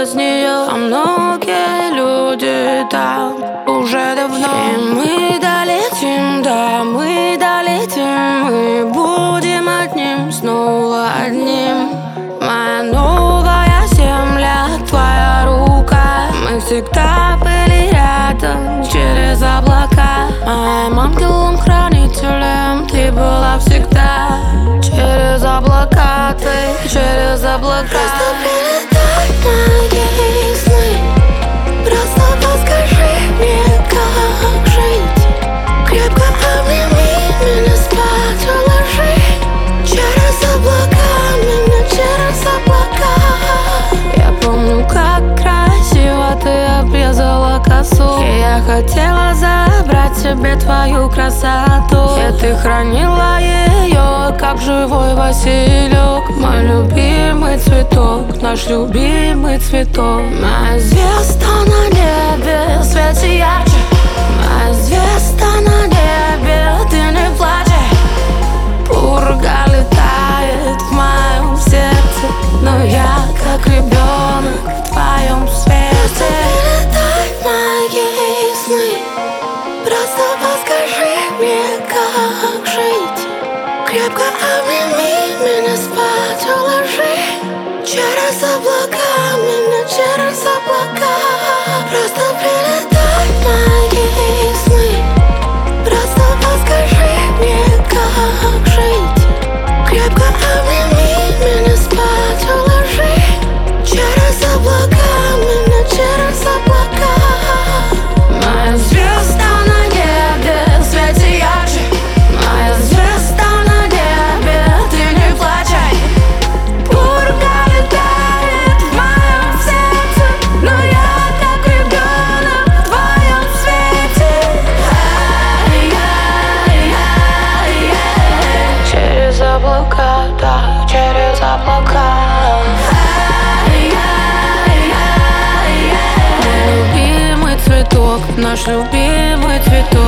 без нее. А многие люди там уже давно. И мы долетим, да, мы долетим. Мы будем одним, снова одним. Моя новая земля, твоя рука. Мы всегда были рядом, через облака. Моим ангелом-хранителем ты была всегда. Через облака ты, через облака. Просто передай мои сны. Просто подскажи мне, как жить. Крепко обними меня, спать уложи. Через облака, меня через облака. Я помню, как красиво ты обрезала косу. И я хотела забрать себе твою красоту. И ты хранила ее, как живой василек. Мой любимый цветок, наш любимый цветок. Моя звезда на небе, свете ярче. Моя звезда на небе, ты не плачь. Пурга летает в моем сердце, но я как ребенок в твоем свете. Передай мои сны. Просто подскажи мне, как жить. Крепко обними меня, спать уложи. Через облака, меня через облака. Просто передай мои сны. Просто подскажи мне, как жить. Крепко обними меня, спать уложи. Через облака, меня через облака. Моя звезда на небе, свете ярче. Моя звезда на небе, ты не плачь. Пурга летает в моем сердце, но я как ребенок в твоем свете. Через облака, да, через облака. Мой любимый цветок, наш любимый цветок.